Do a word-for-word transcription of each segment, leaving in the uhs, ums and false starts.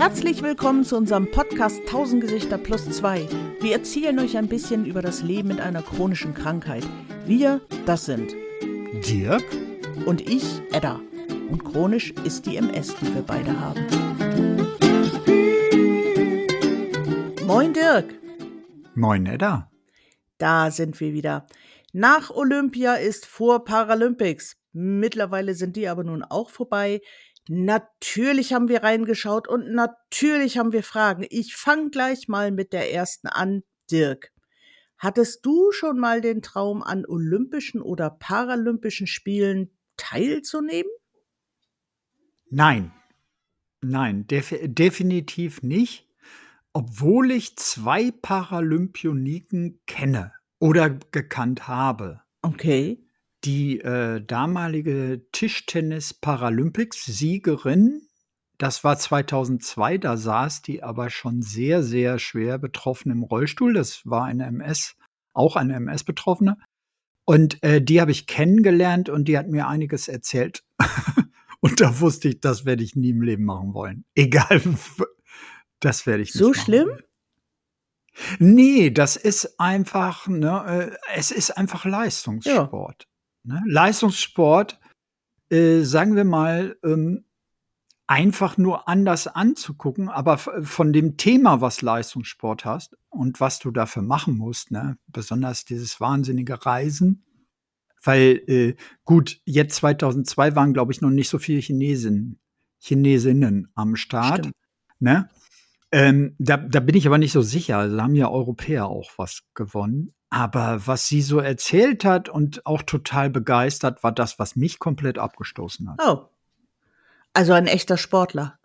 Herzlich willkommen zu unserem Podcast tausend Gesichter plus zwei. Wir erzählen euch ein bisschen über das Leben mit einer chronischen Krankheit. Wir, das sind Dirk und ich, Edda. Und chronisch ist die M S, die wir beide haben. Moin Dirk. Moin Edda. Da sind wir wieder. Nach Olympia ist vor Paralympics. Mittlerweile sind die aber nun auch vorbei. Natürlich haben wir reingeschaut und natürlich haben wir Fragen. Ich fange gleich mal mit der ersten an. Dirk, hattest du schon mal den Traum, an Olympischen oder Paralympischen Spielen teilzunehmen? Nein, nein, def- definitiv nicht, obwohl ich zwei Paralympioniken kenne oder gekannt habe. Okay. Die äh, damalige Tischtennis-Paralympics-Siegerin, das war zweitausendzwei, da saß die aber schon sehr, sehr schwer betroffen im Rollstuhl. Das war eine M S, auch eine M S-Betroffene. Und äh, die habe ich kennengelernt und die hat mir einiges erzählt. Und da wusste ich, das werde ich nie im Leben machen wollen. Egal, das werde ich nicht So machen schlimm? wollen. Nee, das ist einfach, ne, äh, es ist einfach Leistungssport. Ne? Leistungssport, äh, sagen wir mal, ähm, einfach nur anders anzugucken, aber f- von dem Thema, was Leistungssport hast und was du dafür machen musst, ne, besonders dieses wahnsinnige Reisen, weil, äh, gut, jetzt zweitausendzwei waren, glaube ich, noch nicht so viele Chinesen, Chinesinnen am Start, Stimmt. ne? Ähm, da, da bin ich aber nicht so sicher. Also da haben ja Europäer auch was gewonnen. Aber was sie so erzählt hat und auch total begeistert, war das, was mich komplett abgestoßen hat. Oh, also ein echter Sportler.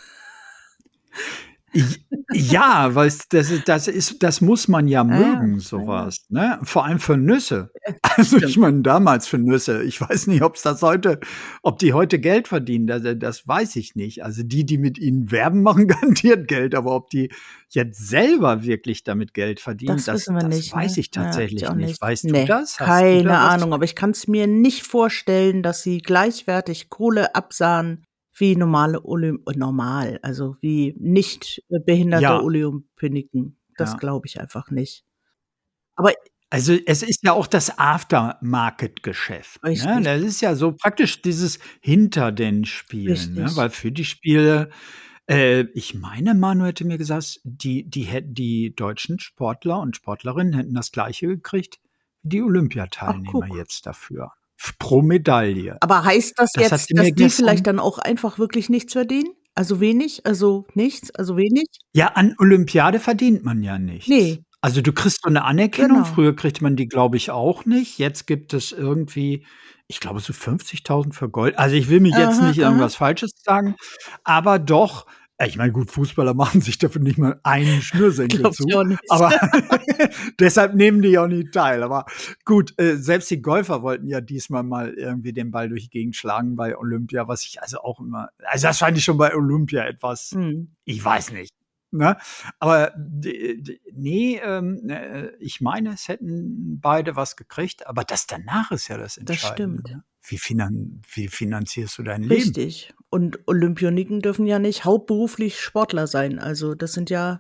Ich, ja, weil es- das ist, das ist, das muss man ja Ja, ja, mögen, ja. sowas, ne? Vor allem für Nüsse. Also ich Stimmt. meine, damals für Nüsse. Ich weiß nicht, ob es das heute, ob die heute Geld verdienen, das, das weiß ich nicht. Also die, die mit ihnen werben, machen garantiert Geld, aber ob die jetzt selber wirklich damit Geld verdienen, Das das, wissen wir das nicht, weiß ne? ich Ja, ich tatsächlich auch nicht. nicht. Weißt du Nee, das? Hast du keine da was? Ahnung, aber ich kann es mir nicht vorstellen, dass sie gleichwertig Kohle absahen wie normale Olymp äh, normal, also wie nicht äh, behinderte Ja, Olympioniken. Das ja. glaube ich einfach nicht. Aber Also es ist ja auch das Aftermarket-Geschäft. Ne? richtig, Das ist ja so praktisch dieses hinter den Spielen, ne? richtig. Weil für die Spiele, äh, ich meine, Manu hätte mir gesagt, die, die, hätten die deutschen Sportler und Sportlerinnen hätten das Gleiche gekriegt wie die Ach, Olympiateilnehmer guck. jetzt dafür. F- Pro Medaille. Aber heißt das Das hat jetzt, sie dass mir die vielleicht gestern. dann auch einfach wirklich nichts verdienen? Also wenig, also nichts, also wenig? Ja, an Olympiade verdient man ja nichts. Nee, Also du kriegst so eine Anerkennung. genau. Früher kriegte man die, glaube ich, auch nicht. Jetzt gibt es irgendwie, ich glaube, so fünfzigtausend für Gold. Also ich will mich jetzt Aha, nicht aha. irgendwas Falsches sagen, aber doch. äh, Ich meine, gut, Fußballer machen sich dafür nicht mal einen Schnürsenkel Glaub ich zu, auch nicht. aber deshalb nehmen die auch nicht teil. Aber gut, äh, selbst die Golfer wollten ja diesmal mal irgendwie den Ball durch die Gegend schlagen bei Olympia, was ich also auch immer, also das fand ich schon bei Olympia etwas, Hm, ich weiß nicht. Ne? Aber d- d- nee, ähm, äh, ich meine, es hätten beide was gekriegt, aber das danach ist ja das das Entscheidende. stimmt. Ne? Wie, finan wie finanzierst du dein Leben? Richtig. Und Olympioniken dürfen ja nicht hauptberuflich Sportler sein. Also das sind ja,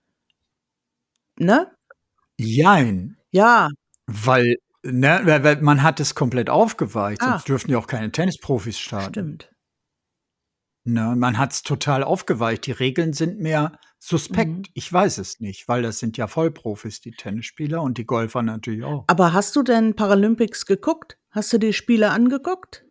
ne? Jein, Ja. weil, ne, weil, weil man hat es komplett aufgeweicht, Ah, sonst dürften ja auch keine Tennisprofis starten. stimmt. Ne? Man hat es total aufgeweicht. Die Regeln sind mehr suspekt. Mhm. Ich weiß es nicht, weil das sind ja Vollprofis, die Tennisspieler und die Golfer natürlich auch. Aber hast du denn Paralympics geguckt? Hast du die Spiele angeguckt?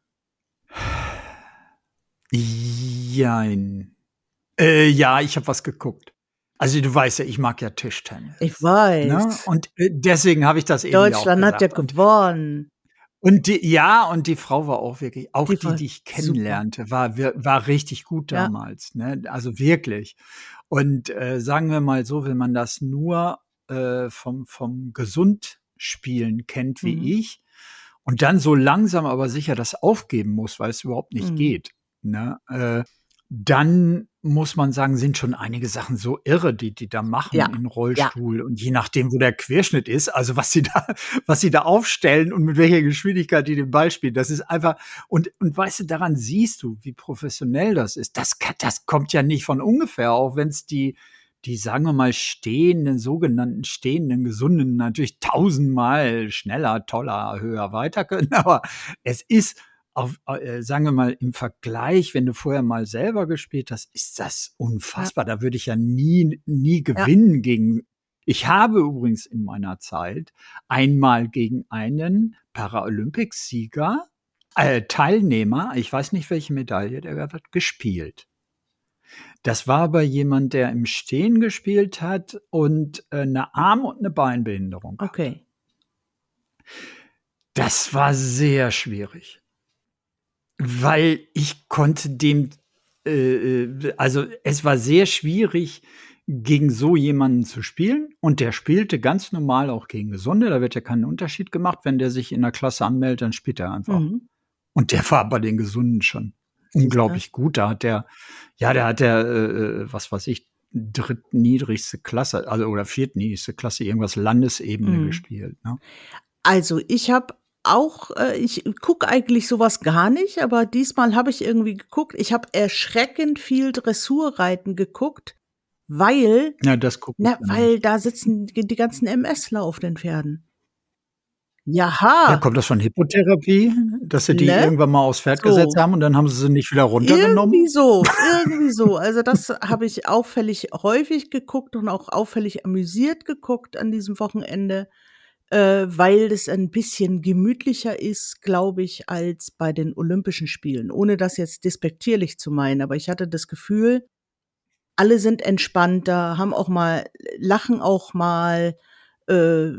Jein. Äh, ja, ich habe was geguckt. Also du weißt ja, ich mag ja Tischtennis. Ich Ne? weiß. Und äh, deswegen habe ich das eben ja auch Deutschland hat ja gesagt. Und, gewonnen. und die, ja, und die Frau war auch wirklich, auch Die die, war die ich super. kennenlernte, war, wir- war richtig gut Ja. damals. Ne? Also wirklich. Und äh, sagen wir mal so, wenn man das nur äh, vom, vom Gesundspielen kennt wie Mhm. ich und dann so langsam aber sicher das aufgeben muss, weil es überhaupt nicht Mhm. geht, ne? äh, dann muss man sagen, sind schon einige Sachen so irre, die die da machen Ja, in ja. Rollstuhl und je nachdem, wo der Querschnitt ist, also was sie da was sie da aufstellen und mit welcher Geschwindigkeit die den Ball spielen, das ist einfach und und weißt du, daran siehst du, wie professionell das ist. Das ka das kommt ja nicht von ungefähr, auch wenn's die die, sagen wir mal, stehenden, sogenannten stehenden Gesunden natürlich tausendmal schneller, toller, höher, weiter können, aber es ist auf, äh, sagen wir mal, im Vergleich, wenn du vorher mal selber gespielt hast, ist das Ja. unfassbar. Da würde ich ja nie nie Ja. gewinnen gegen ich habe übrigens in meiner Zeit einmal gegen einen Paralympicsieger, äh, Teilnehmer, ich weiß nicht, welche Medaille der gehabt hat, gespielt. Das war aber jemand, der im Stehen gespielt hat und, äh, 'ne Arm und 'ne Beinbehinderung hatte. Okay. Das war sehr schwierig. Weil ich konnte dem äh, äh, also, es war sehr schwierig, gegen so jemanden zu spielen und der spielte ganz normal auch gegen Gesunde. Da wird ja kein Unterschied gemacht. Wenn der sich in der Klasse anmeldet, dann spielt er einfach. Mhm. Und der war bei den Gesunden schon Siehst du? unglaublich gut. Da hat der ja, da hat der, äh, äh, was weiß ich, drittniedrigste Klasse, also oder viertniedrigste Klasse, irgendwas Landesebene Mhm. gespielt, ne? Also, ich habe auch äh, ich gucke eigentlich so was gar nicht, aber diesmal habe ich irgendwie geguckt. Ich habe erschreckend viel Dressurreiten geguckt, weil Ja, das gucke ich na, ja weil nicht. da sitzen die die ganzen MSler auf den Pferden. Ja, Jaha. kommt das von Hippotherapie, dass sie die Ne? irgendwann mal aufs Pferd gesetzt So. haben und dann haben sie sie nicht wieder Irgendwie runtergenommen? so, irgendwie so. Also, das habe ich auffällig häufig geguckt und auch auffällig amüsiert geguckt an diesem Wochenende, äh, weil es ein bisschen gemütlicher ist, glaube ich, als bei den Olympischen Spielen. Ohne das jetzt despektierlich zu meinen, aber ich hatte das Gefühl, alle sind entspannter, haben auch mal lachen auch mal, äh,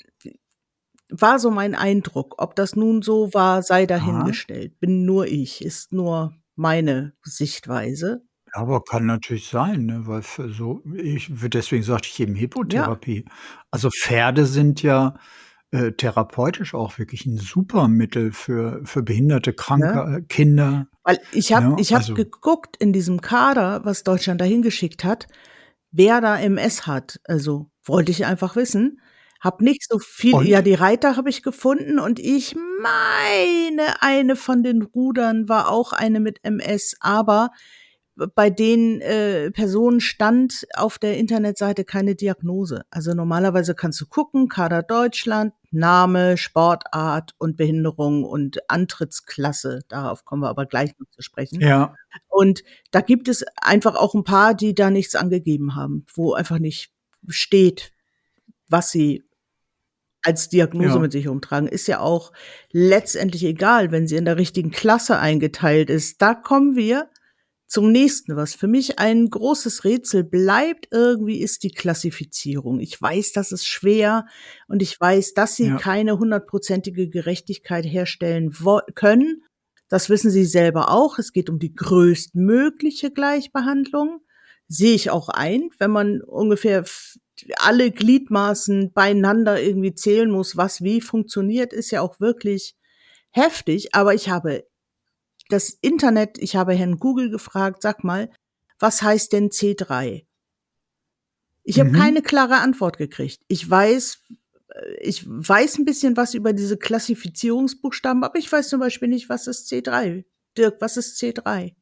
war so mein Eindruck. Ob das nun so war, sei Aha. dahingestellt. Bin nur ich, ist nur meine Sichtweise. Ja, aber kann natürlich sein, ne, weil für so ich w deswegen sagte ich eben Ja. Hippotherapie. Also, Pferde sind ja, äh, therapeutisch auch wirklich 'n super Mittel für für behinderte, kranke, Ne? äh, Kinder, Weil ich habe ne? ich habe Also geguckt in diesem Kader, was Deutschland dahin geschickt hat, wer da M S hat. Also, wollte ich einfach wissen. Habe nicht so viel ja, und? die Reiter habe ich gefunden und ich meine, eine von den Rudern war auch eine mit M S, aber b bei den, äh, Personen stand auf der Internetseite keine Diagnose. Also, normalerweise kannst du gucken, Kader Deutschland, Name, Sportart und Behinderung und Antrittsklasse. Darauf kommen wir aber gleich noch zu sprechen. Ja. Und da gibt es einfach auch 'n paar, die da nichts angegeben haben, wo einfach nicht steht, was sie als Diagnose Ja. mit sich rumtragen. Ist ja auch letztendlich egal, wenn sie in der richtigen Klasse eingeteilt ist. Da kommen wir zum Nächsten, was für mich ein großes Rätsel bleibt irgendwie, ist die Klassifizierung. Ich weiß, das ist schwer und ich weiß, dass sie Ja. keine hundertprozentige Gerechtigkeit herstellen wo können. Das wissen sie selber auch. Es geht um die größtmögliche Gleichbehandlung. Sehe ich auch ein, wenn man ungefähr f alle Gliedmaßen beieinander irgendwie zählen muss, was wie funktioniert, ist ja auch wirklich heftig. Aber ich habe das Internet ich habe Herrn Google gefragt: „Sag mal, was heißt denn C drei?“ Ich habe Mhm. keine klare Antwort gekriegt. Ich weiß äh, ich weiß 'n bisschen was über diese Klassifizierungsbuchstaben, aber ich weiß zum Beispiel nicht, was ist C drei? Dirk, was ist C drei?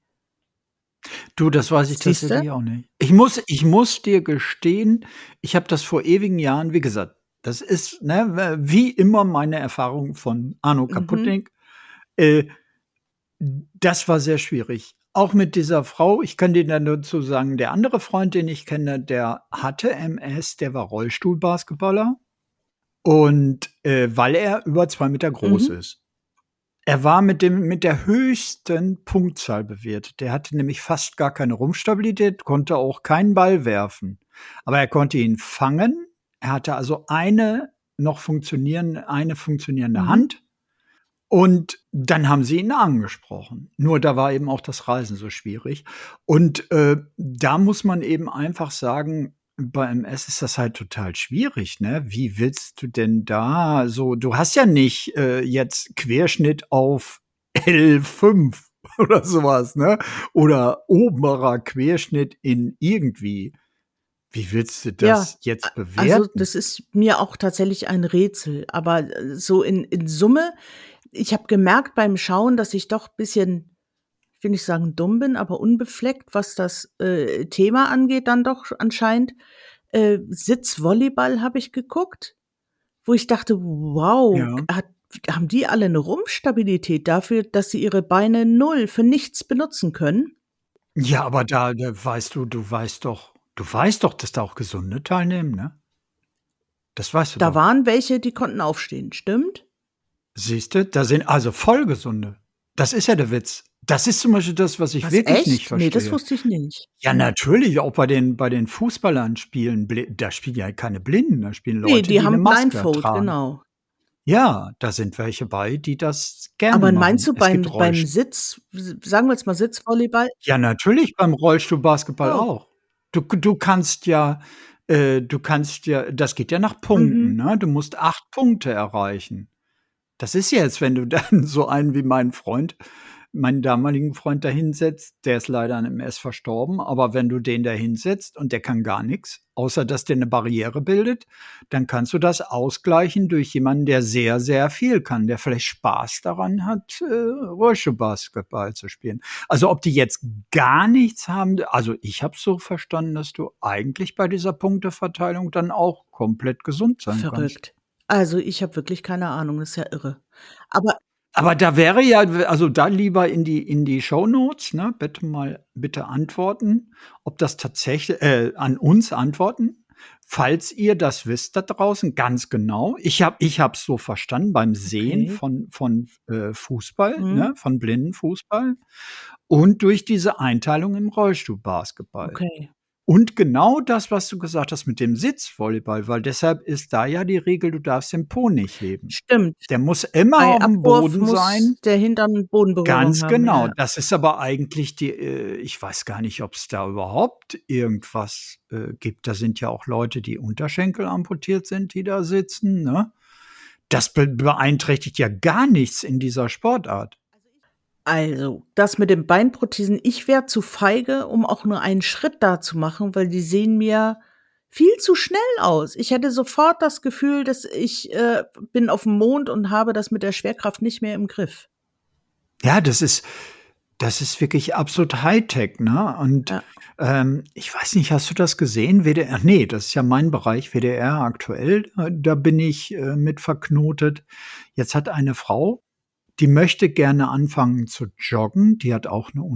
Du, das weiß ich Siehst du? tatsächlich auch nicht. Ich muss ich muss dir gestehen, ich habe das vor ewigen Jahren wie gesagt, das ist, ne, w wie immer meine Erfahrung von Arno Mhm. Kaputtnik. Äh, das war sehr schwierig. Auch mit dieser Frau, ich kann dir da nur zu sagen, der andere Freund, den ich kenne, der hatte M S, der war Rollstuhl-Basketballer und, äh, weil er über zwei Meter groß Mhm. ist. Er war mit dem mit der höchsten Punktzahl bewertet. Der hatte nämlich fast gar keine Rumpfstabilität, konnte auch keinen Ball werfen. Aber er konnte ihn fangen. Er hatte also eine noch funktionieren eine funktionierende Mhm. Hand und dann haben sie ihn angesprochen. Nur da war eben auch das Reisen so schwierig. Und, äh, da muss man eben einfach sagen, bei M S ist das halt total schwierig, ne? Wie willst du denn da so du hast ja nicht, äh, jetzt Querschnitt auf L fünf. oder sowas, ne? Oder oberer Querschnitt in irgendwie. Wie willst du Ja, das jetzt a also, bewerten? das ist mir auch tatsächlich ein Rätsel, aber, äh, so in in Summe ich habe gemerkt beim Schauen, dass ich doch bisschen, ich will nicht sagen dumm bin, aber unbefleckt, was das, äh, Thema angeht dann doch anscheinend. Äh, Sitzvolleyball habe ich geguckt, wo ich dachte: „Wow, Ja. hat haben die alle 'ne Rumpfstabilität dafür, dass sie ihre Beine null für nichts benutzen können?“ Ja, aber da da weißt du du weißt doch du weißt doch, dass da auch Gesunde teilnehmen, ne? Das weißt du Da doch. waren welche, die konnten aufstehen, stimmt? Siehst du, da sind also vollgesunde. Das ist ja der Witz. Das ist zum Beispiel das, was ich Was, wirklich nicht echt? Ne, das verstehe. wusste ich nicht. Ja, natürlich, auch bei den bei den Fußballern spielen bli da spielen ja keine Blinden, da spielen Ne, Leute, die die 'ne haben Maske Blindfold, tragen. genau. Ja, da sind welche bei, die das gerne Aber meinst machen. du Es beim gibt beim Rollst Sitz s sagen wir jetzt mal Sitzvolleyball Ja, natürlich beim Rollstuhlbasketball Oh. auch. Du k du kannst ja äh, du kannst ja das geht ja nach Punkten, Mhm. ne? Du musst acht Punkte erreichen. Das ist jetzt, wenn du dann so einen wie meinen Freund meinen damaligen Freund da hinsetzt, der ist leider an M S verstorben, aber wenn du den da hinsetzt und der kann gar nix, außer dass der 'ne Barriere bildet, dann kannst du das ausgleichen durch jemanden, der sehr, sehr viel kann, der vielleicht Spaß daran hat, äh, Rollstuhlbasketball zu spielen. Also, ob die jetzt gar nichts haben d also, ich habe es so verstanden, dass du eigentlich bei dieser Punkteverteilung dann auch komplett gesund sein kannst. Verrückt. Also, ich habe wirklich keine Ahnung, das ist ja irre. Aber Aber da wäre ja w also, dann lieber in die in die Shownotes, ne, bitte mal bitte antworten, ob das tatsächlich äh, an uns antworten, falls ihr das wisst da draußen ganz genau. Ich habe ich habe es so verstanden beim Sehen Okay. von von F äh, Fußball, Mhm. ne, von Blindenfußball und durch diese Einteilung im Rollstuhlbasketball. Okay. Und genau das, was du gesagt hast mit dem Sitzvolleyball, weil deshalb ist da ja die Regel, du darfst den Po nicht heben. Stimmt. Der muss immer Bei auf'm Abwurf Boden muss sein. der Hintern Bodenberührung Ganz haben, genau. ja. Das ist aber eigentlich die äh, ich weiß gar nicht, ob's da überhaupt irgendwas, äh, gibt. Da sind ja auch Leute, die Unterschenkel amputiert sind, die da sitzen, ne? Das be beeinträchtigt ja gar nichts in dieser Sportart. Also, das mit den Beinprothesen ich wäre zu feige, um auch nur einen Schritt da zu machen, weil die sehen mir viel zu schnell aus. Ich hätte sofort das Gefühl, dass ich, äh, bin auf'm Mond und habe das mit der Schwerkraft nicht mehr im Griff. Ja, das ist das ist wirklich absolut Hightech, ne? Und, Ja. ähm, ich weiß nicht, hast du das gesehen? W D R ne, das ist ja mein Bereich, W D R aktuell, äh, da bin ich, äh, mit verknotet. Jetzt hat eine Frau, die möchte gerne anfangen zu joggen, die hat auch 'ne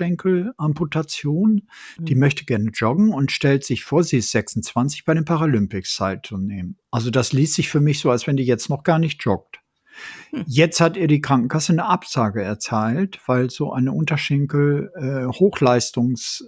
Unterschenkelamputation. Die Mhm. möchte gerne joggen und stellt sich vor, sie ist sechsundzwanzig, bei den Paralympics teilzunehmen. Also, das liest sich für mich so, als wenn die jetzt noch gar nicht joggt. Hm. Jetzt hat ihr die Krankenkasse 'ne Absage erteilt, weil so eine Unterschenkel äh, Hochleistungs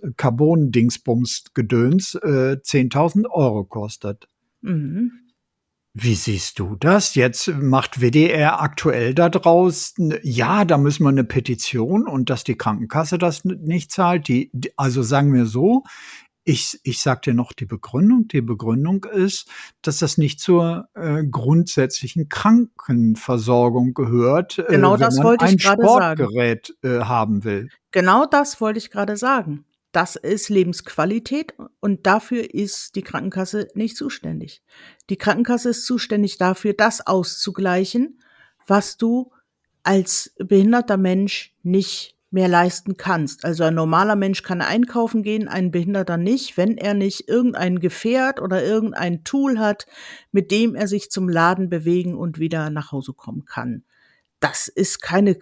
Carbon-Dingsbums-Gedöns, äh, zehntausend Euro kostet. Mhm. Wie siehst du das? Jetzt macht W D R aktuell da draus, n ja, da müssen wir 'ne Petition und dass die Krankenkasse das n nicht zahlt. Die d also, sagen wir so, ich ich sage dir noch die Begründung. Die Begründung ist, dass das nicht zur, äh, grundsätzlichen Krankenversorgung gehört, Genau äh, wenn das man wollte ich ein grade sagen. Sportgerät, äh, haben will. Genau das wollte ich grade sagen. Das ist Lebensqualität und dafür ist die Krankenkasse nicht zuständig. Die Krankenkasse ist zuständig dafür, das auszugleichen, was du als behinderter Mensch nicht mehr leisten kannst. Also, ein normaler Mensch kann einkaufen gehen, ein Behinderter nicht, wenn er nicht irgendein Gefährt oder irgendein Tool hat, mit dem er sich zum Laden bewegen und wieder nach Hause kommen kann. Das ist keine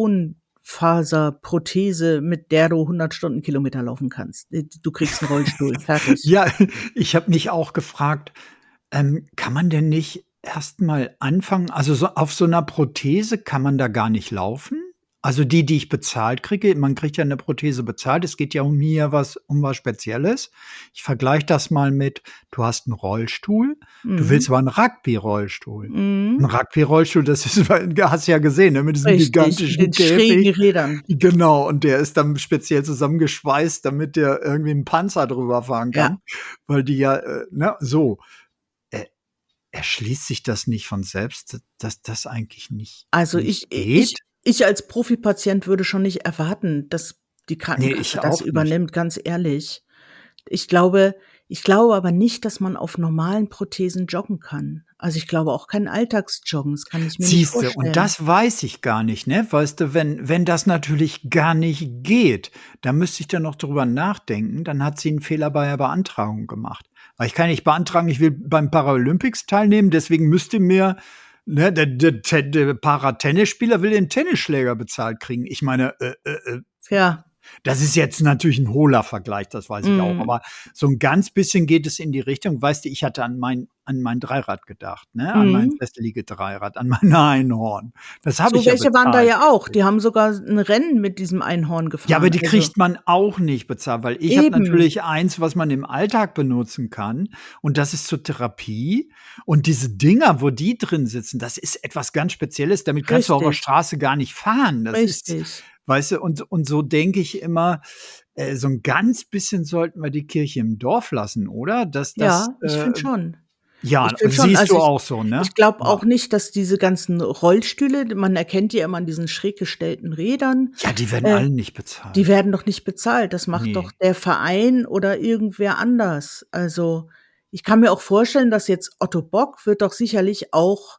Carbonfaserprothese, mit der du hundert Stundenkilometer laufen kannst. Äh, d du kriegst 'n Rollstuhl, fertig. Ja, ich habe mich auch gefragt, ähm, kann man denn nicht erst mal anfangen also, so auf so 'ner Prothese kann man da gar nicht laufen? Also, die, die ich bezahlt kriege man kriegt ja 'ne Prothese bezahlt. Es geht ja um hier was um was Spezielles. Ich vergleiche das mal mit, du hast 'n Rollstuhl, du Mhm. willst aber 'n Rugby-Rollstuhl. 'N Mhm. Rugby-Rollstuhl, das ist hast du ja gesehen, ne, mit diesem Richtig, mit gigantischen den schrägen Käfig. Rädern. Genau, und der ist dann speziell zusammengeschweißt, damit der irgendwie 'n Panzer drüber fahren Ja. kann, weil die ja, äh, ne, so. Äh, erschließt sich das nicht von selbst, d dass das eigentlich nicht Also, nicht ich i ich geht? ich als Profipatient würde schon nicht erwarten, dass die Krankenkasse Ne, das ich übernimmt, ganz ehrlich. Ich glaube ich glaube aber nicht, dass man auf normalen Prothesen joggen kann. Also, ich glaube auch kein Alltagsjoggen, das kann ich mir nicht Siehste, und vorstellen. das weiß ich gar nicht, ne? Weißt du, wenn wenn das natürlich gar nicht geht, dann müsste ich da noch drüber nachdenken, dann hat sie 'n Fehler bei der Beantragung gemacht. Weil ich kann nicht beantragen, ich will beim Paralympics teilnehmen, deswegen müsste mir, ne, der der Te der Paratennisspieler will den Tennisschläger bezahlt kriegen. Ich meine, äh, äh, äh Ja. das ist jetzt natürlich 'n hohler Vergleich, das weiß ich auch, Mhm. aber so 'n ganz bisschen geht es in die Richtung. Weißt du, ich hatte an mein an mein Dreirad gedacht, ne, an mein Mhm. Festliegedreirad, an mein Einhorn. Das habe So ich ja welche waren da bezahlt ja auch. gekriegt. Die haben sogar 'n Rennen mit diesem Einhorn Ja, aber gefahren, die also kriegt man auch nicht bezahlt, weil ich habe Eben. natürlich eins, was man im Alltag benutzen kann und das ist zur Therapie. Und diese Dinger, wo die drin sitzen, das ist etwas ganz Spezielles, damit kannst du auf der Richtig. Straße gar nicht fahren. Das ist Richtig. weißt du, und und so denke ich immer, äh, so 'n ganz bisschen sollten wir die Kirche im Dorf lassen, oder? Dass das, Ja, ich äh finde schon. Ich ja, finde schon. siehst Also, du ich auch so, ich ne? glaube Ja. auch nicht, dass diese ganzen Rollstühle man erkennt die immer an diesen schräg gestellten Rädern, Ja, die werden äh, alle nicht die bezahlt. werden doch nicht bezahlt. Das macht doch Ne. der Verein oder irgendwer anders. Also, ich kann mir auch vorstellen, dass jetzt Otto Bock wird doch sicherlich auch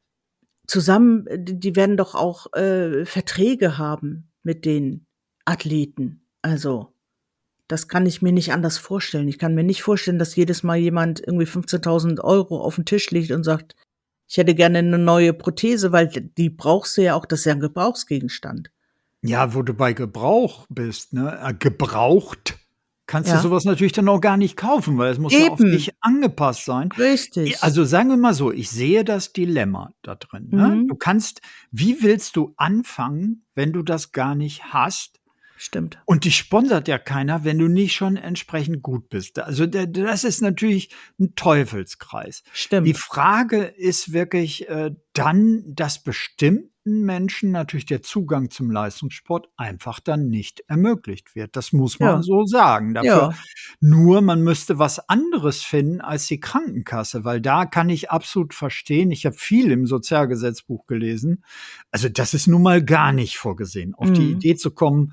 zusammen d die werden doch auch, äh, Verträge haben mit den Athleten. Also, das kann ich mir nicht anders vorstellen. Ich kann mir nicht vorstellen, dass jedes Mal jemand irgendwie fünfzehntausend Euro auf 'n Tisch legt und sagt: „Ich hätte gerne 'ne neue Prothese“, weil d die brauchst du ja auch, das ist ja 'n Gebrauchsgegenstand. Ja, wo du bei Gebrauch bist, ne? Äh, gebraucht kannst du Ja. so was natürlich dann auch gar nicht kaufen, weil es muss ja auf dich Eben. angepasst sein. I Richtig. also, sagen wir mal so, ich sehe das Dilemma da drin, ne? Du Mhm. kannst wie willst du anfangen, wenn du das gar nicht hast? Stimmt. Und dich sponsert ja keiner, wenn du nicht schon entsprechend gut bist. Also, da das ist natürlich 'n Teufelskreis. Die Stimmt. Frage ist wirklich, äh, dann, dass bestimmten Menschen natürlich der Zugang zum Leistungssport einfach dann nicht ermöglicht wird. Das muss man Ja. so sagen. Dafür Ja. nur man müsste was anderes finden als die Krankenkasse, weil da kann ich absolut verstehen ich habe viel im Sozialgesetzbuch gelesen. Also, das ist nun mal gar nicht vorgesehen. Auf die Mhm. Idee zu kommen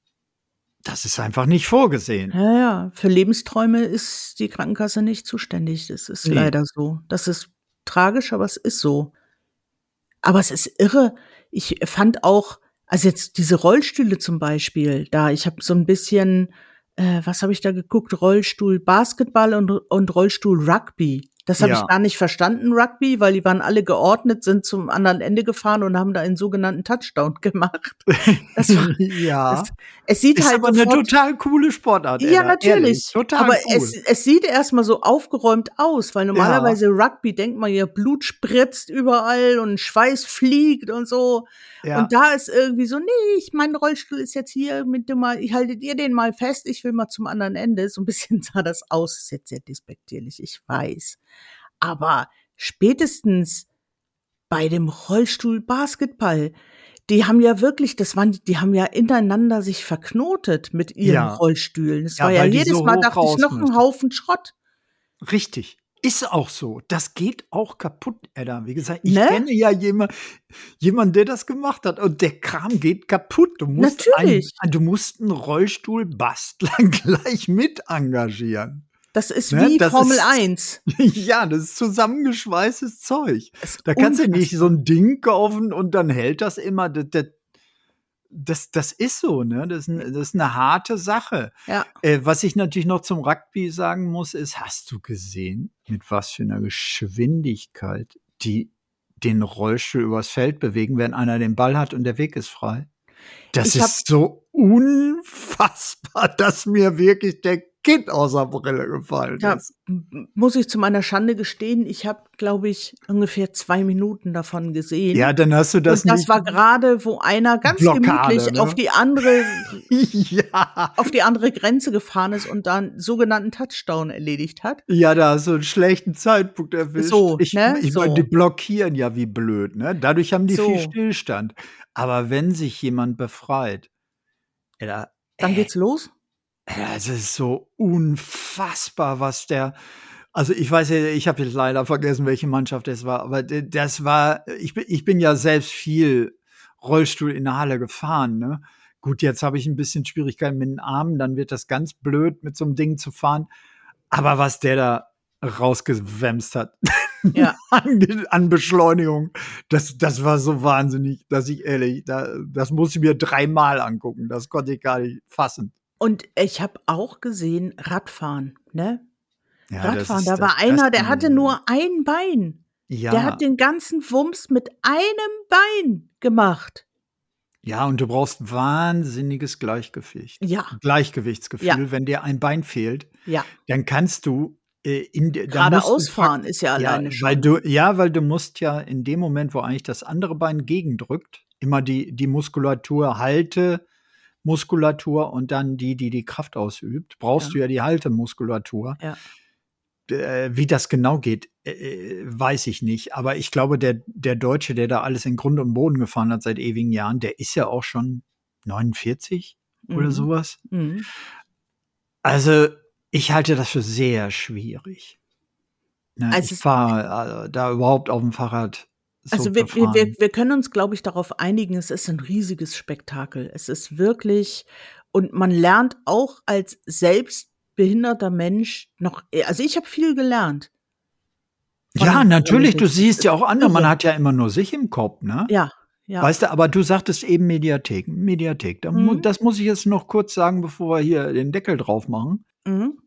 das ist einfach nicht vorgesehen. Ja, ja. Für Lebensträume ist die Krankenkasse nicht zuständig. Das ist Ne. leider so. Das ist tragisch, aber es ist so. Aber es ist irre. Ich fand auch also, jetzt diese Rollstühle zum Beispiel da ich habe so 'n bisschen äh, was habe ich da geguckt? Rollstuhl Basketball und und Rollstuhl Rugby. Das habe ich Ja. gar nicht verstanden, Rugby, weil die waren alle geordnet, sind zum anderen Ende gefahren und haben da einen sogenannten Touchdown gemacht. Das war das Ja. es sieht Ist halt aber 'ne sofort total coole Sportart, Ja, Edda, ehrlich, natürlich, total aber es cool. es sieht erst mal so aufgeräumt aus, weil Ja. normalerweise Rugby denkt man ja, Blut spritzt überall und Schweiß fliegt und so. Und Ja. da ist irgendwie so: „Ne, ich mein Rollstuhl ist jetzt hier mit dem mal haltet ihr den mal fest, ich will mal zum anderen Ende.“ So 'n bisschen sah das aus. Ist jetzt sehr despektierlich, ich weiß. Aber spätestens bei dem Rollstuhl Basketball, die haben ja wirklich das waren die haben ja ineinander sich verknotet mit ihren Ja. Rollstühlen. Es war Ja, ja weil die jedes so Mal hoch dachte ich, raus noch 'n müssen. Haufen Schrott. Richtig. Ist auch so. Das geht auch kaputt, Edda. Wie gesagt, ich Ne? kenne ja jema jemanden, der das gemacht hat und der Kram geht kaputt. Du musst ein Natürlich. du musst 'n Rollstuhlbastler gleich mit engagieren, Das ist ne? wie Das Formel ist eins. ja, das ist zusammengeschweißtes Zeug. Ist Da kannst du nicht so unfassbar. 'n Ding kaufen und dann hält das immer. D d das das ist so, ne? Das ist 'n das ist 'ne harte Sache. Ja. Äh, was ich natürlich noch zum Rugby sagen muss, ist: Hast du gesehen, mit was für 'ner Geschwindigkeit die den Rollstuhl übers Feld bewegen, wenn einer den Ball hat und der Weg ist frei? Das Ich habe ist so unfassbar, dass mir wirklich der Kitt aus der Brille gefallen Da ist. m m muss ich zu meiner Schande gestehen, ich habe, glaube ich, ungefähr zwei Minuten davon Ja, gesehen. dann hast du das Und das nicht war grade, wo einer ganz Blockade, gemütlich auf ne? die andere Ja. auf die andere Grenze gefahren ist und da 'n sogenannten Touchdown erledigt hat. Ja, da hast du 'n schlechten Zeitpunkt erwischt. So, Ich ne? ich meine, die So. blockieren ja wie blöd, ne? Dadurch haben die viel So. Stillstand. Aber wenn sich jemand befreit, Edda, Dann äh geht's los? Ja, es ist so unfassbar, was der also, ich weiß ja ich habe jetzt leider vergessen, welche Mannschaft es war, aber d das war ich bin ich bin ja selbst viel Rollstuhl in der Halle gefahren, ne? Gut, jetzt habe ich ein bisschen Schwierigkeiten mit den Armen, dann wird das ganz blöd, mit so einem Ding zu fahren. Aber was der da rausgewämst hat Ja. an, an Beschleunigung, das, das war so wahnsinnig, dass ich ehrlich, da, das muss ich mir dreimal angucken. Das konnte ich gar nicht fassen. Und ich habe auch gesehen, Radfahren, ne? Ja, Radfahren, das da ist war das einer, der Erste. hatte nur ein Bein. Ja. Der hat den ganzen Wumms mit einem Bein gemacht. Ja, und du brauchst wahnsinniges Gleichgewicht. Ja. Gleichgewichtsgefühl. Ja. Wenn dir ein Bein fehlt, Ja. dann kannst du äh, in de- dann Geradeaus musst du fahren fak- ist ja ja, alleine weil schon. du ja, weil du musst ja in dem Moment, wo eigentlich das andere Bein gegendrückt, immer die die Muskulatur halte Muskulatur und dann die, die die Kraft ausübt, brauchst Ja. du ja die Haltemuskulatur. Ja. Äh, wie das genau geht, äh, weiß ich nicht. Aber ich glaube, der, der Deutsche, der da alles in Grund und Boden gefahren hat seit ewigen Jahren, der ist ja auch schon neunundvierzig oder Mhm. sowas. Mhm. Also, ich halte das für sehr schwierig. Ne, Also ich es- fahre äh, da überhaupt auf dem Fahrrad so Also zu wir, wir, fahren. wir, wir können uns, glaube ich, darauf einigen, es ist ein riesiges Spektakel. Es ist wirklich, und man lernt auch als selbstbehinderter Mensch noch, also ich habe viel gelernt. von Ja, den natürlich, du Paralympics. siehst ja auch andere. Man Irre. hat ja immer nur sich im Kopf, ne? Ja, ja. Weißt du, aber du sagtest eben Mediathek. Mediathek. Da mu- Mhm. Das muss ich jetzt noch kurz sagen, bevor wir hier den Deckel drauf machen. Mhm.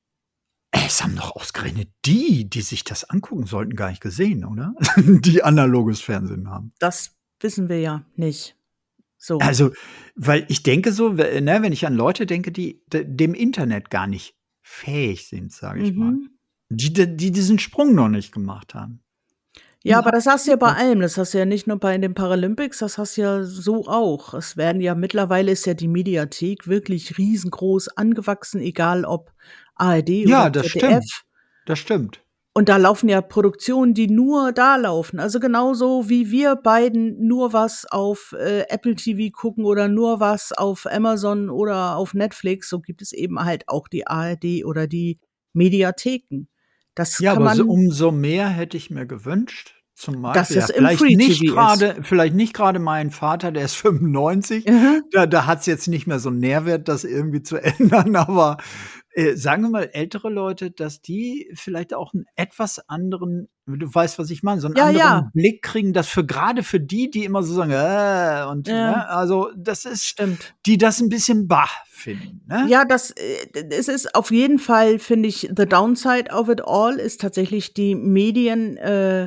Es haben doch ausgerechnet die, die sich das angucken sollten, gar nicht gesehen, oder? Die analoges Fernsehen haben. Das wissen wir ja nicht. So. Also, weil ich denke so, we- ne, wenn ich an Leute denke, die de- dem Internet gar nicht fähig sind, sage ich mal. Mhm. Die, die die diesen Sprung noch nicht gemacht haben. Ja, aber das hast du ja bei Ja. allem. Das hast du ja nicht nur bei den Paralympics, das hast du ja so auch. Es werden ja mittlerweile ist ja die Mediathek wirklich riesengroß angewachsen, egal ob A R D Ja, oder das Z D F. stimmt. Das stimmt. Und da laufen ja Produktionen, die nur da laufen. Also genauso wie wir beiden nur was auf äh, Apple T V gucken oder nur was auf Amazon oder auf Netflix, so gibt es eben halt auch die A R D oder die Mediatheken. Das Ja, kann aber man, so, umso mehr hätte ich mir gewünscht. Zum dass Beispiel, ja, es im vielleicht Free nicht T V ist. gerade, vielleicht nicht gerade mein Vater, der ist fünfundneunzig. Mhm. Da, da hat es jetzt nicht mehr so einen Nährwert, das irgendwie zu ändern. Aber äh, sagen wir mal, ältere Leute, dass die vielleicht auch einen etwas anderen, du weißt, was ich meine, so einen Ja, anderen ja. Blick kriegen, dass für gerade für die, die immer so sagen, äh, und Ja. ne, also das ist, Stimmt. die das ein bisschen bah finden. Ne? Ja, das, äh, es ist auf jeden Fall, finde ich, the downside of it all ist tatsächlich die Medien, äh,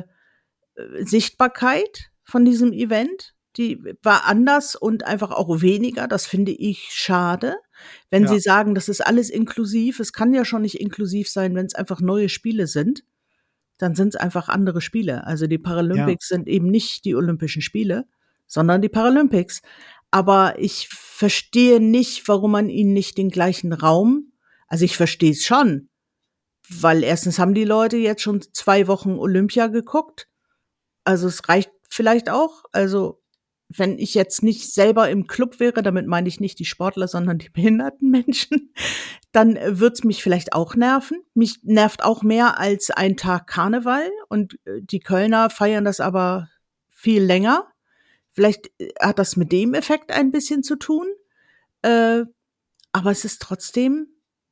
Sichtbarkeit von diesem Event. Die war anders und einfach auch weniger. Das finde ich schade. Wenn Ja. Sie sagen, das ist alles inklusiv, es kann ja schon nicht inklusiv sein, wenn es einfach neue Spiele sind, dann sind es einfach andere Spiele. Also die Paralympics sind eben nicht die Olympischen Spiele, sondern die Paralympics. Aber ich verstehe nicht, warum man ihnen nicht den gleichen Raum, also ich verstehe es schon, weil erstens haben die Leute jetzt schon zwei Wochen Olympia geguckt. Also es reicht vielleicht auch. Also wenn ich jetzt nicht selber im Club wäre, damit meine ich nicht die Sportler, sondern die behinderten Menschen, dann wird's mich vielleicht auch nerven. Mich nervt auch mehr als ein Tag Karneval. Und äh, die Kölner feiern das aber viel länger. Vielleicht äh, hat das mit dem Effekt ein bisschen zu tun. Äh, aber es ist trotzdem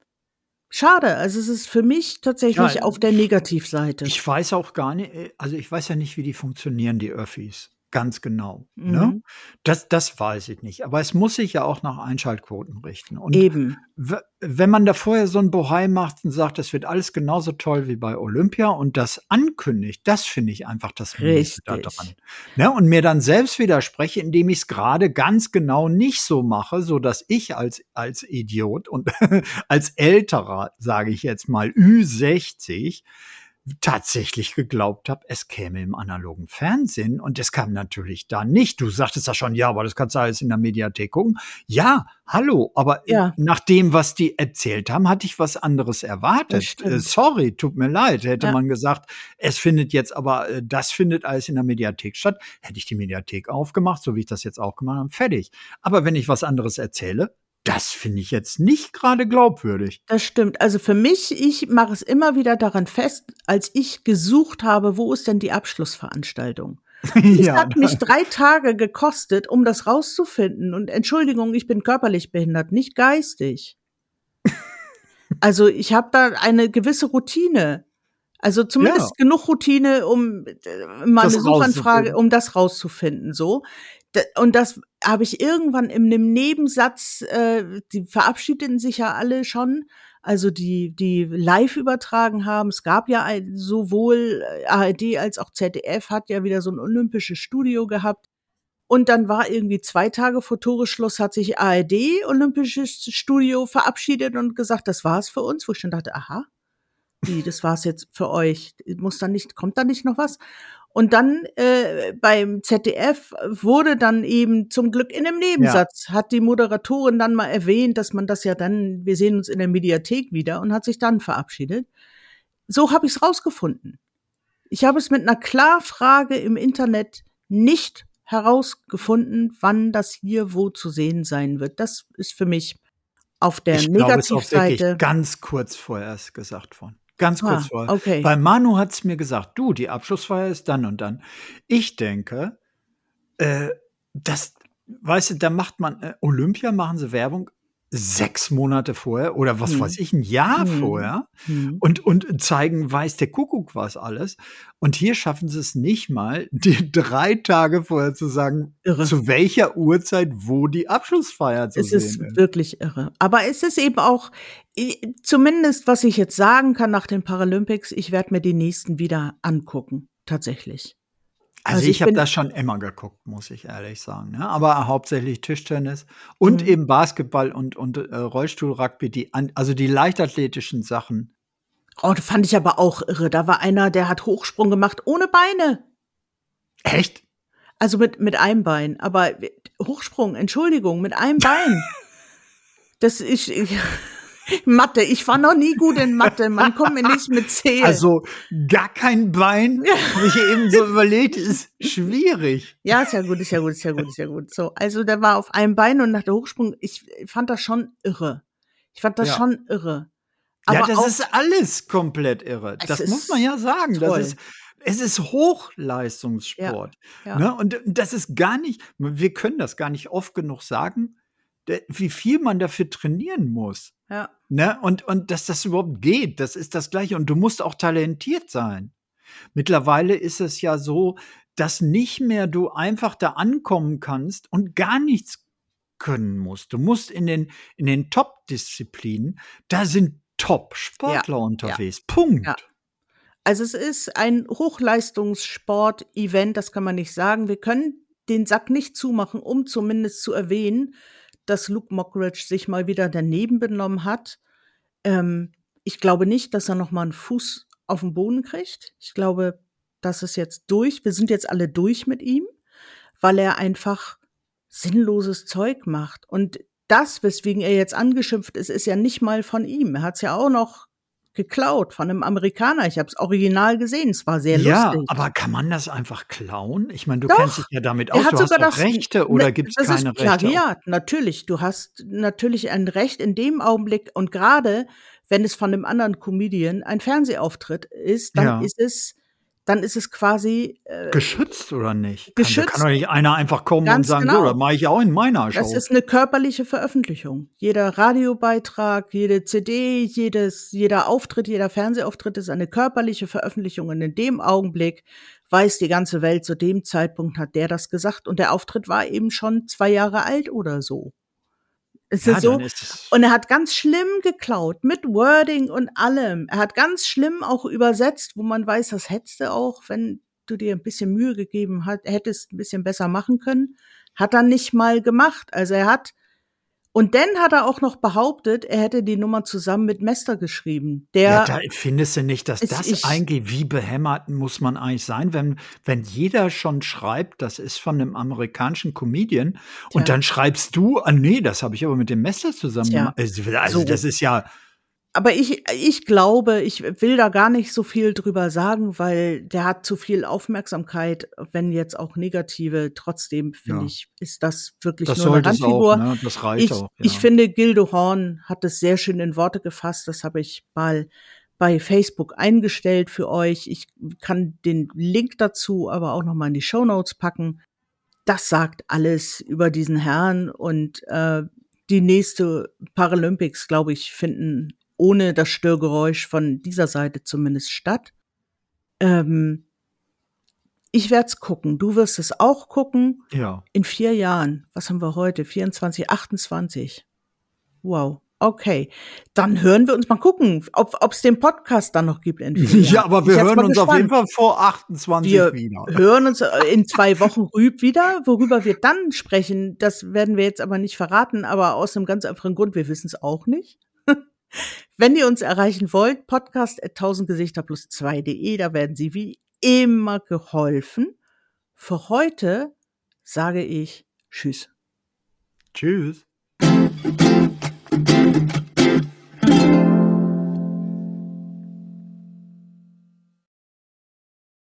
schade. Also es ist für mich tatsächlich Ja, auf der Negativseite. Ich weiß auch gar nicht, äh, also ich weiß ja nicht, wie die funktionieren, die Öffis. Ganz genau. Mhm. Ne? Das, das weiß ich nicht. Aber es muss sich ja auch nach Einschaltquoten richten. Und Eben. w- wenn man da vorher so ein Bohai macht und sagt, das wird alles genauso toll wie bei Olympia und das ankündigt, das finde ich einfach das Miese da Richtig. dran. Ne? Und mir dann selbst widerspreche, indem ich es gerade ganz genau nicht so mache, so dass ich als, als Idiot und als älterer, sage ich jetzt mal, Ü sechzig, tatsächlich geglaubt habe, es käme im analogen Fernsehen und es kam natürlich da nicht. Du sagtest ja schon, ja, aber das kannst du alles in der Mediathek gucken. Ja, hallo, aber Ja. nach dem, was die erzählt haben, hatte ich was anderes Das erwartet. stimmt. Äh, sorry, tut mir leid. Hätte Ja. man gesagt, es findet jetzt aber, äh, das findet alles in der Mediathek statt, hätte ich die Mediathek aufgemacht, so wie ich das jetzt auch gemacht habe, fertig. Aber wenn ich was anderes erzähle, das finde ich jetzt nicht gerade glaubwürdig. Das stimmt. Also für mich, ich mache es immer wieder daran fest, als ich gesucht habe, wo ist denn die Abschlussveranstaltung? Es Ja, hat mich drei Tage gekostet, um das rauszufinden. Und Entschuldigung, ich bin körperlich behindert, nicht geistig. Also, ich habe da eine gewisse Routine. Also, ja, zumindest genug Routine, um äh, mal 'ne das Suchanfrage rauszufinden. um das rauszufinden, so. D und das habe ich irgendwann in 'nem Nebensatz äh, die verabschiedeten sich ja alle schon, also die die live übertragen haben. Es gab ja ein sowohl A R D als auch Z D F hat ja wieder so 'n olympisches Studio gehabt. Und dann war irgendwie zwei Tage vor Toresschluss hat sich A R D Olympisches Studio verabschiedet und gesagt: „Das war's für uns", wo ich schon dachte: „Aha, wie, das war's jetzt für euch? Muss da nicht kommt da nicht noch was?" Und dann, äh, beim Z D F wurde dann eben zum Glück in 'nem Ja. Nebensatz hat die Moderatorin dann mal erwähnt, dass man das ja dann wir sehen uns in der Mediathek wieder und hat sich dann verabschiedet. So habe ich's rausgefunden. Ich habe es mit 'ner Klarfrage im Internet nicht herausgefunden, wann das hier wo zu sehen sein wird. Das ist für mich auf der Ich glaube, es ist auch wirklich Negativseite ganz kurz vorher erst gesagt worden. Ganz kurz Ah, vorher. okay. Weil Manu hat's mir gesagt: „Du, die Abschlussfeier ist dann und dann." Ich denke, äh, das weißt du, da macht man äh, Olympia machen sie Werbung sechs Monate vorher oder was weiß Mhm. ich, 'n Jahr Mhm. vorher Mhm. und und zeigen weiß der Kuckuck was alles. Und hier schaffen sie's nicht mal, dir drei Tage vorher zu sagen, Irre. zu welcher Uhrzeit wo die Abschlussfeier zu Es ist sehen ist. wirklich irre. Aber es ist eben auch i zumindest, was ich jetzt sagen kann nach den Paralympics, ich werde mir die nächsten wieder angucken, tatsächlich. Also, Also, ich ich habe bin das schon immer geguckt, muss ich ehrlich sagen, ne? Aber hauptsächlich Tischtennis und Mhm. eben Basketball und und, äh, Rollstuhl-Rugby, die an also, die leichtathletischen Sachen. Oh, das fand ich aber auch irre. Da war einer, der hat Hochsprung gemacht ohne Beine. Echt? Also, mit mit einem Bein, aber w Hochsprung, Entschuldigung, mit einem Bein. Das ich ich Mathe, ich war noch nie gut in Mathe, man kommt mir nicht mit Zählen. Also, gar kein Bein, Ja. habe ich eben so überlegt, ist schwierig. Ja, ist ja gut, ist ja gut, ist ja gut, ist ja gut. So, also, der war auf einem Bein und nach der Hochsprung ich fand das schon irre. Ich fand das Ja. schon irre. Ja, Aber das auch ist alles komplett irre. Es Das muss man ist ja sagen. Das ist toll. es ist Ja, Hochleistungssport, ja. ne? Und das ist gar nicht wir können das gar nicht oft genug sagen, d wie viel man dafür trainieren muss, Ja. ne? Und und dass das überhaupt geht, das ist das Gleiche. Und du musst auch talentiert sein. Mittlerweile ist es ja so, dass nicht mehr du einfach da ankommen kannst und gar nichts können musst. Du musst in den in den Top-Disziplinen da sind Ja, Top-Sportler ja, unterwegs. ja. Punkt. Also, es ist ein Hochleistungssport-Event, das kann man nicht sagen. Wir können den Sack nicht zumachen, um zumindest zu erwähnen, dass Luke Mockridge sich mal wieder daneben benommen hat. Ähm, ich glaube nicht, dass er noch mal 'n Fuß auf'n Boden kriegt. Ich glaube, das ist jetzt durch. Wir sind jetzt alle durch mit ihm, weil er einfach sinnloses Zeug macht. Und das, weswegen er jetzt angeschimpft ist, ist ja nicht mal von ihm. Er hat's ja auch noch geklaut von 'nem Amerikaner. Ich habe das Original gesehen. Es war sehr Ja, lustig. aber kann man das einfach klauen? Ich meine, du kennst dich Doch, ja damit er aus. hat Du hast sogar doch das n Rechte ne, oder gibt's das ist keine Rechte auf Plagiat, natürlich. Du hast natürlich ein Recht in dem Augenblick und grade, wenn es von 'nem anderen Comedian ein Fernsehauftritt ist, dann Ja. ist es dann ist es quasi, äh, Geschützt oder nicht? Kann da kann geschützt. doch nicht einer einfach kommen und Ganz sagen: „So, das genau. mache ich auch in meiner Das Show." ist 'ne körperliche Veröffentlichung. Jeder Radiobeitrag, jede C D, jedes jeder Auftritt, jeder Fernsehauftritt ist eine körperliche Veröffentlichung. Und in dem Augenblick weiß die ganze Welt, zu dem Zeitpunkt hat der das gesagt und der Auftritt war eben schon zwei Jahre alt oder so. Es Ja, ist dann so ist es und er hat ganz schlimm geklaut mit Wording und allem. Er hat ganz schlimm auch übersetzt, wo man weiß, das hättest du auch, wenn du dir 'n bisschen Mühe gegeben hat hättest 'n bisschen besser machen können. Hat er nicht mal gemacht. Also, er hat und dann hat er auch noch behauptet, er hätte die Nummer zusammen mit Mester geschrieben. Ja, Der da findest du nicht, dass es das ich eigentlich wie behämmert muss man eigentlich sein, wenn wenn jeder schon schreibt, das ist von 'nem amerikanischen Comedian und Tja. dann schreibst du: „Ah ne, das habe ich aber mit dem Mester zusammen Tja, gemacht." Also also, so. das ist ja Aber ich ich glaube, ich will da gar nicht so viel drüber sagen, weil der hat zu viel Aufmerksamkeit, wenn jetzt auch negative. Trotzdem finde Ja. ich, ist das wirklich Das nur 'ne sollte es auch, Randfigur. ne? Das reicht Ich auch, ich ja. finde, Gildo Horn hat es sehr schön in Worte gefasst. Das habe ich mal bei Facebook eingestellt für euch. Ich kann den Link dazu aber auch noch mal in die Shownotes packen. Das sagt alles über diesen Herrn und äh, die nächste Paralympics, glaube ich, finden ohne das Störgeräusch von dieser Seite zumindest statt. Ähm, ich werde es gucken. Du wirst es auch gucken. Ja. In vier Jahren. Was haben wir heute? vierundzwanzig, achtundzwanzig. Wow. Okay. Dann hören wir uns mal gucken, ob es den Podcast dann noch gibt in vier Jahren. Ja, aber wir Ich hören uns gespannt. auf jeden Fall vor achtundzwanzig wir wieder. Wir hören uns in zwei Wochen rüb wieder. Worüber wir dann sprechen, das werden wir jetzt aber nicht verraten, aber aus einem ganz einfachen Grund, wir wissen es auch nicht. Wenn ihr uns erreichen wollt, podcast at tausendgesichter plus zwei punkt de, da werden Sie wie immer geholfen. Für heute sage ich Tschüss. Tschüss.